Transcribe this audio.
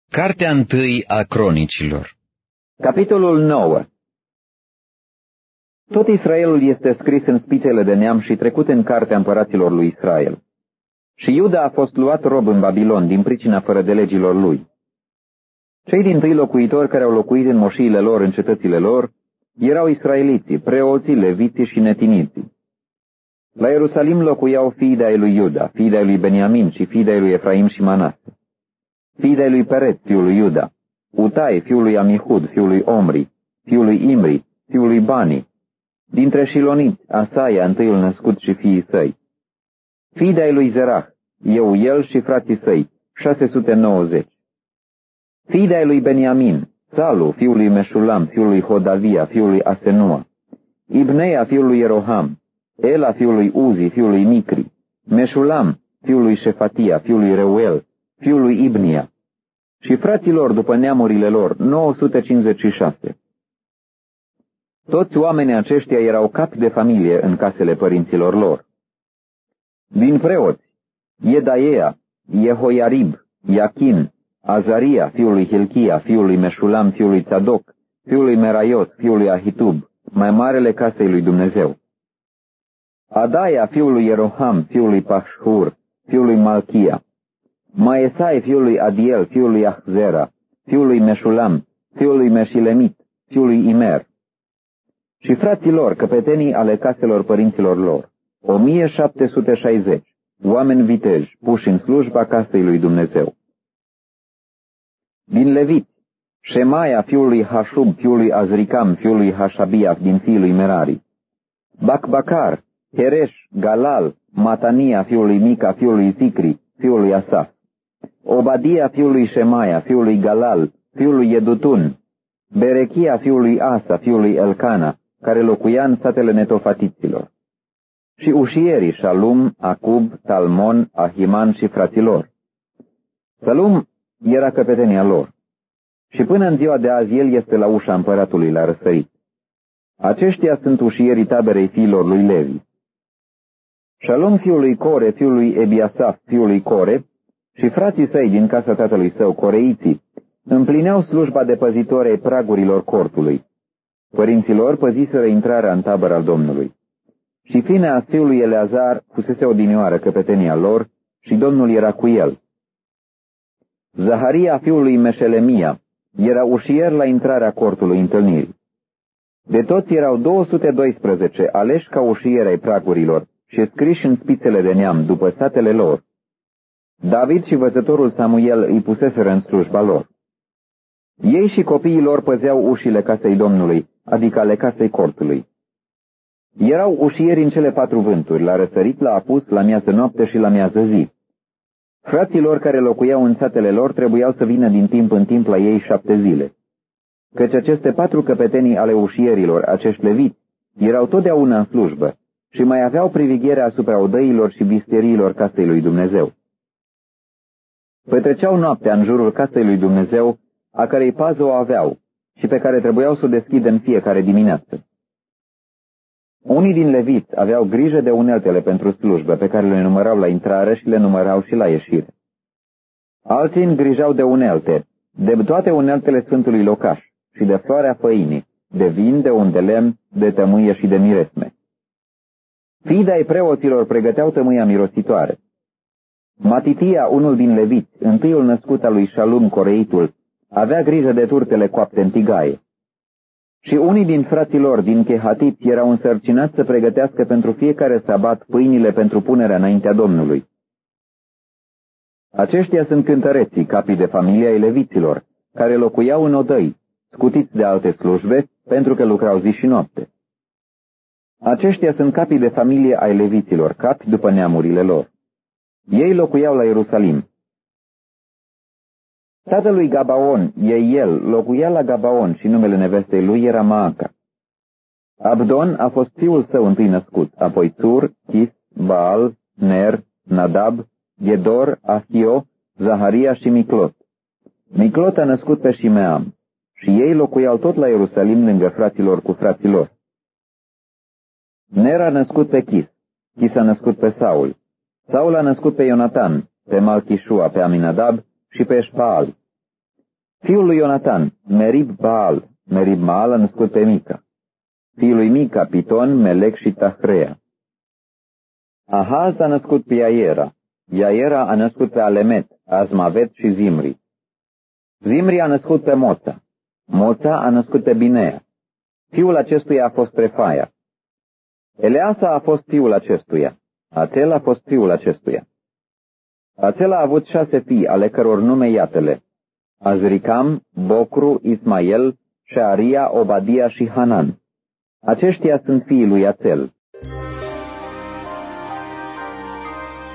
Cartea întâi a Cronicilor. Capitolul 9. Tot Israelul este scris în spițele de neam și trecut în cartea împăraților lui Israel. Și Iuda a fost luat rob în Babilon din pricina fără de legilor lui. Cei dintâi locuitori care au locuit în moșiile lor în cetățile lor erau israeliții, preoții, leviții și netiniții. La Ierusalim locuiau fii de-ai lui Iuda, fii de-ai lui Beniamin și fii de-ai lui Efraim și Manase. Fii de-ai lui Peret, fiul lui Iuda, Utai, fiul lui Amihud, fiul lui Omri, fiul lui Imri, fiul lui Bani, dintre Șiloniți, Asaia, întâiul născut și fiii săi. Fii de-ai lui Zerah, el și frații săi, 690. Fii de-ai lui Beniamin, Salu, fiul lui Meșulam, fiul lui Hodavia, fiul lui Asenua, Ibneia, fiul lui Ieroham, Ela, fiul lui Uzi, fiul lui Micri, Meșulam, fiul lui Șefatia, fiul lui Reuel, fiul lui Ibnia, și fraților după neamurile lor, 956. Toți oamenii aceștia erau capi de familie în casele părinților lor. Din preoți, Iedaia, Jehoiarib, Iachin, Azaria, fiul lui Hilchia, fiul lui Meșulam, fiul lui Tzadok, fiul lui Meraiot, fiul lui Ahitub, mai marele casei lui Dumnezeu. Adaia, fiul lui Ieroham, fiul lui Pashhur, fiul lui Malchia, Maesai, fiul lui Adiel, fiul lui Ahzera, fiul lui Meșulam, fiul lui Meșilemit, fiul lui Imer, și frații lor, căpetenii ale caselor părinților lor, 1760, oameni viteji, puși în slujba casei lui Dumnezeu. Din Levit, Șemaia, fiul lui Hașub, fiul lui Azricam, fiul lui Hașabia, din fiul lui Merari, Bacbacar, Hereș, Galal, Matania, fiul lui Mica, fiul lui Zicri, fiul lui Asaf, Obadia, fiul lui Șemaia, fiul lui Galal, fiul lui Edutun, Berechia, fiul lui Asa, fiul lui Elcana, care locuia în satele netofatiților, și ușierii Shalum, Acub, Talmon, Ahiman și fraților. Salum era căpetenia lor, și până în ziua de azi el este la ușa împăratului la răsărit. Aceștia sunt ușierii taberei fiilor lui Levi. Shalum, fiul lui Core, fiul lui Ebiasaf, fiul lui Core, și frații săi din casa tatălui său, coreiții, împlineau slujba de păzitori ai pragurilor cortului. Părinților păziseră intrarea în tabăra al Domnului. Și Fineas, fiul lui Eleazar, fusese odinioară căpetenia lor, și Domnul era cu el. Zaharia, fiul lui Meșelemia, era ușier la intrarea cortului întâlnirii. De toți erau 212 aleși ca ușieri ai pragurilor și scriși în spițele de neam după satele lor. David și văzătorul Samuel îi puseseră în slujba lor. Ei și copiii lor păzeau ușile casei Domnului, adică ale casei cortului. Erau ușieri în cele 4 vânturi, la răsărit, la apus, la miază noapte și la miază zi. Frații lor care locuiau în satele lor trebuiau să vină din timp în timp la ei 7 zile. Căci aceste 4 căpetenii ale ușierilor, acești leviți, erau totdeauna în slujbă și mai aveau privegherea asupra odăilor și bisteriilor casei lui Dumnezeu. Petreceau noaptea în jurul casei lui Dumnezeu, a cărei pază o aveau și pe care trebuiau să o deschidă în fiecare dimineață. Unii din leviți aveau grijă de uneltele pentru slujbă, pe care le numărau la intrare și le numărau și la ieșire. Alții îngrijau de unelte, de toate uneltele Sfântului Locaș și de floarea făinii, de vin, de un de lemn, de tămâie și de miresme. Fii de-ai preoților pregăteau tămâia mirositoare. Matitia, unul din leviți, întâiul născut al lui Shalum coreitul, avea grijă de turtele coapte în tigaie. Și unii din frații lor, din Chehatiți, erau însărcinați să pregătească pentru fiecare sabat pâinile pentru punerea înaintea Domnului. Aceștia sunt cântăreții, capii de familie ai leviților, care locuiau în odăi, scutiți de alte slujbe, pentru că lucrau zi și noapte. Aceștia sunt capii de familie ai leviților, capi după neamurile lor. Ei locuiau la Ierusalim. Tatălui Gabaon, el, locuia la Gabaon și numele nevestei lui era Maaca. Abdon a fost fiul său întâi născut, apoi Țur, Chis, Baal, Ner, Nadab, Gedor, Ahio, Zaharia și Miclot. Miclot a născut pe Shimeam și ei locuiau tot la Ierusalim lângă fraților cu fraților. Ner a născut pe Chis, Chis a născut pe Saul, Saul a născut pe Ionatan, pe Malchișua, pe Aminadab și pe Eșpaal. Fiul lui Ionatan, Merib-Baal. Merib-Baal a născut pe Mica. Fiul lui Mica, Piton, Melec și Tahrea. Ahaz a născut pe Iaiera. Iaiera a născut pe Alemet, Azmavet și Zimri. Zimri a născut pe Moța. Moța a născut pe Binea. Fiul acestuia a fost Refaia. Eleasa a fost fiul acestuia. Atel a fost fiul acestuia. Atel a avut 6 fii, ale căror nume iată-le: Azricam, Bocru, Ismael, Shearia, Obadia și Hanan. Aceștia sunt fiii lui Atel.